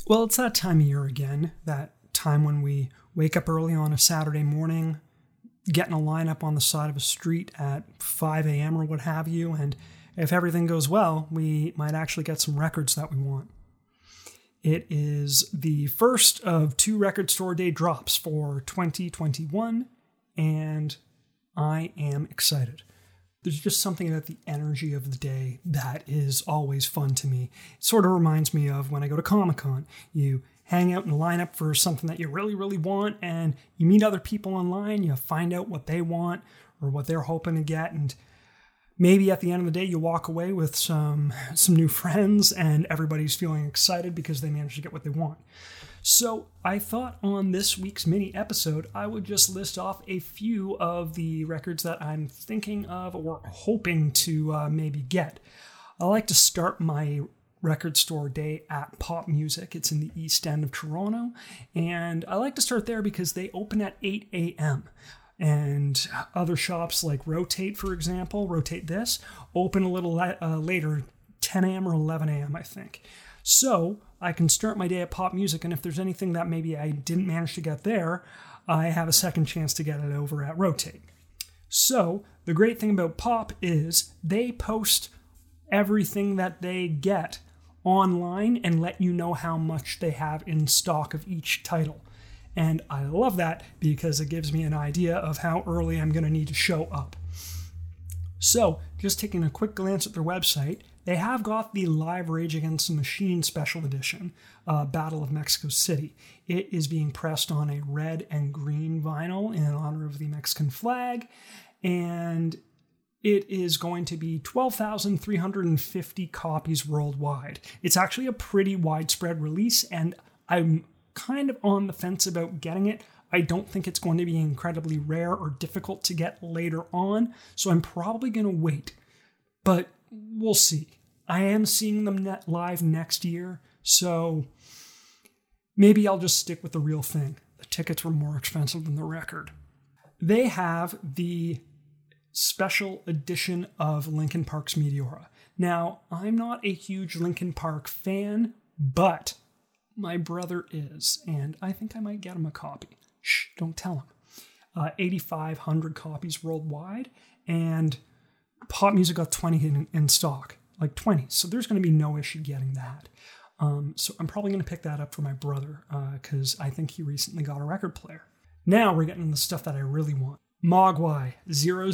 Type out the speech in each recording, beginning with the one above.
Well, it's that time of year again, that time when we wake up early on a Saturday morning, get in a lineup on the side of a street at 5 a.m. or what have you, and if everything goes well, we might actually get some records that we want. It is the first of 2 record store day drops for 2021, and I am excited. There's just something about the energy of the day that is always fun to me. It sort of reminds me of when I go to Comic-Con. You hang out in a lineup for something that you really, really want, and you meet other people online, you find out what they want or what they're hoping to get, and maybe at the end of the day you walk away with some new friends and everybody's feeling excited because they managed to get what they want. So I thought on this week's mini episode, I would just list off a few of the records that I'm thinking of or hoping to maybe get. I like to start my record store day at Pop Music. It's in the East End of Toronto, and I like to start there because they open at 8 a.m. And other shops like Rotate, for example, Rotate This, open a little later, 10 a.m. or 11 a.m., I think. So I can start my day at Pop Music, and if there's anything that maybe I didn't manage to get there, I have a second chance to get it over at Rotate. So the great thing about Pop is they post everything that they get online and let you know how much they have in stock of each title. And I love that because it gives me an idea of how early I'm going to need to show up. So, just taking a quick glance at their website, they have got the Live Rage Against the Machine Special Edition, Battle of Mexico City. It is being pressed on a red and green vinyl in honor of the Mexican flag, and it is going to be 12,350 copies worldwide. It's actually a pretty widespread release, and I'm kind of on the fence about getting it. I don't think it's going to be incredibly rare or difficult to get later on, so I'm probably going to wait. But we'll see. I am seeing them live next year, so maybe I'll just stick with the real thing. The tickets were more expensive than the record. They have the special edition of Linkin Park's Meteora. Now, I'm not a huge Linkin Park fan, but my brother is, and I think I might get him a copy. Shh, don't tell him. 8,500 copies worldwide, and Pop Music got 20 in stock, like 20. So there's going to be no issue getting that. So I'm probably going to pick that up for my brother because I think he recently got a record player. Now we're getting the stuff that I really want. Mogwai 000,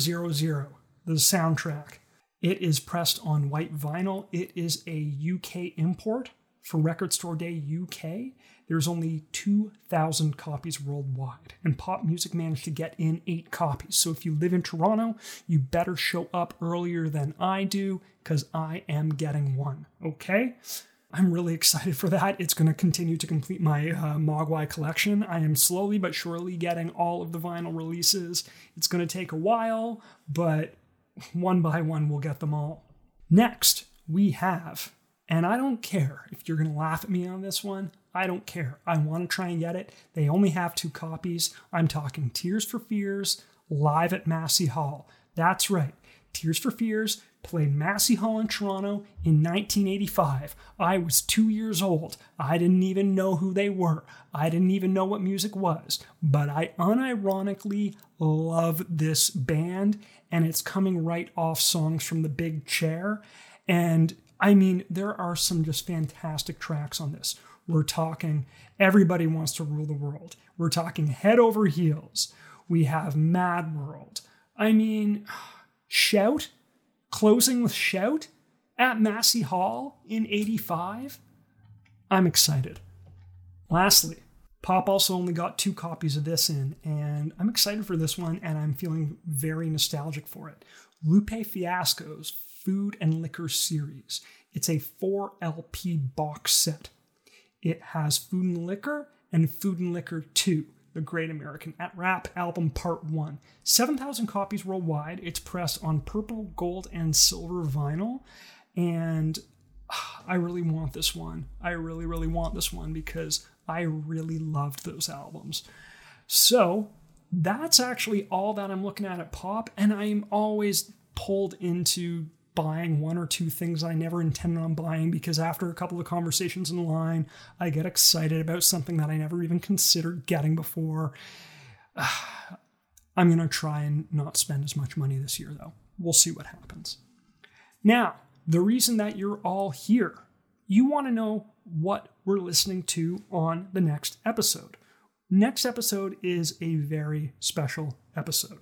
the soundtrack. It is pressed on white vinyl. It is a UK import for Record Store Day UK. There's only 2,000 copies worldwide, and Pop Music managed to get in 8 copies. So if you live in Toronto, you better show up earlier than I do, because I am getting one, okay? I'm really excited for that. It's going to continue to complete my Mogwai collection. I am slowly but surely getting all of the vinyl releases. It's going to take a while, but one by one we'll get them all. Next, we have, and I don't care if you're going to laugh at me on this one, I don't care. I want to try and get it. They only have 2 copies. I'm talking Tears for Fears live at Massey Hall. That's right. Tears for Fears played Massey Hall in Toronto in 1985. I was 2 years old. I didn't even know who they were. I didn't even know what music was. But I unironically love this band, and it's coming right off songs from The Big Chair. And I mean, there are some just fantastic tracks on this. We're talking Everybody Wants to Rule the World. We're talking Head Over Heels. We have Mad World. I mean, Shout, closing with Shout at Massey Hall in 85. I'm excited. Lastly, Pop also only got 2 copies of this in, and I'm excited for this one, and I'm feeling very nostalgic for it. Lupe Fiasco's Food and Liquor series. It's a 4 LP box set. It has Food and Liquor and Food and Liquor 2, The Great American Rap Album Part 1. 7,000 copies worldwide. It's pressed on purple, gold, and silver vinyl. And I really want this one. I really, really want this one because I really loved those albums. So that's actually all that I'm looking at Pop. And I'm always pulled into buying one or two things I never intended on buying because after a couple of conversations in line, I get excited about something that I never even considered getting before. I'm going to try and not spend as much money this year, though. We'll see what happens. Now, the reason that you're all here, you want to know what we're listening to on the next episode. Next episode is a very special episode.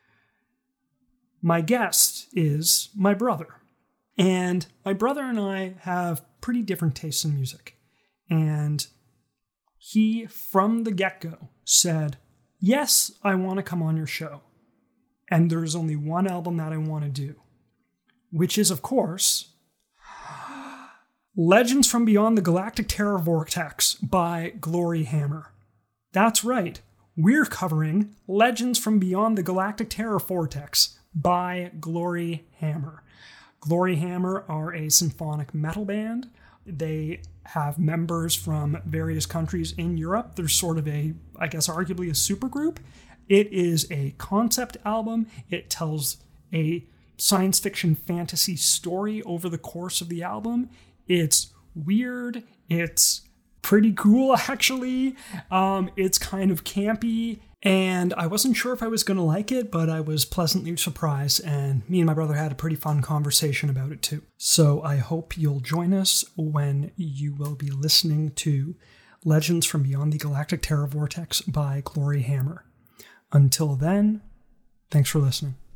My guest is my brother. And my brother and I have pretty different tastes in music. And he, from the get-go, said, yes, I want to come on your show. And there's only one album that I want to do, which is, of course, Legends from Beyond the Galactic Terror Vortex by Glory Hammer. That's right, we're covering Legends from Beyond the Galactic Terror Vortex by Glory Hammer. Glory Hammer are a symphonic metal band. They have members from various countries in Europe. They're sort of I guess arguably a supergroup. It is a concept album. It tells a science fiction fantasy story over the course of the album. It's weird. It's pretty cool, actually. It's kind of campy. And I wasn't sure if I was going to like it, but I was pleasantly surprised, and me and my brother had a pretty fun conversation about it too. So I hope you'll join us when you will be listening to Legends from Beyond the Galactic Terror Vortex by Glory Hammer. Until then, thanks for listening.